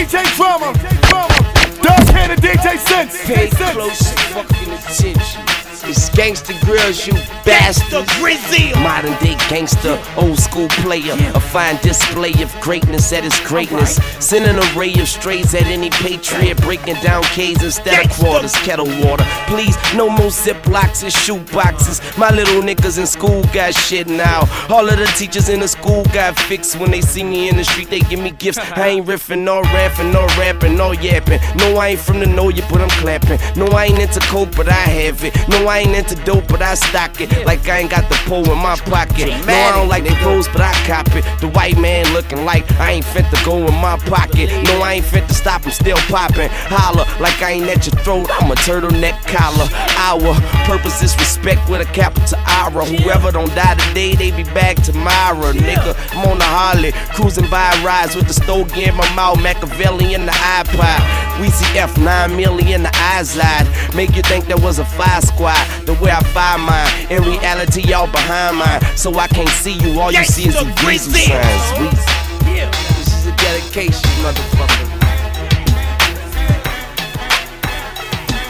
DJ Drama, Dog Hand and DJ Sense. Pay close fucking attention. It's Gangsta Grills, you bastard. Modern day gangster, old school player. A fine display of greatness at its greatness. Send an array of strays at any patriot. Breaking down K's instead of quarters. Kettle water. Please, no more Ziplocs and shoe boxes. My little niggas in school got shit now. All of the teachers in the school got fixed. When they see me in the street, they give me gifts. I ain't riffing, nor rapping, nor rapping, nor yapping. No, I ain't from the know you, but I'm clapping. No, I ain't into coke, but I have it. No, I ain't into dope, but I stock it. Like I ain't got the pole in my pocket. No, I don't like the clothes, but I cop it. The white man looking like I ain't fit to go in my pocket. No, I ain't fit to stop, I'm still popping. Holler like I ain't at your throat, I'm a turtleneck collar. Our purpose is respect with a capital I. Whoever don't die today, they be back tomorrow. Nigga, I'm on the Harley, cruising by rides with the stogie in my mouth, Machiavelli in the iPod. Weezy F, 9 million the eyes lied. Make you think there was a fire squad. The way I find mine, in reality y'all behind mine. So I can't see you, all you see is the Weezy signs. Weezy. This is a dedication, motherfucker.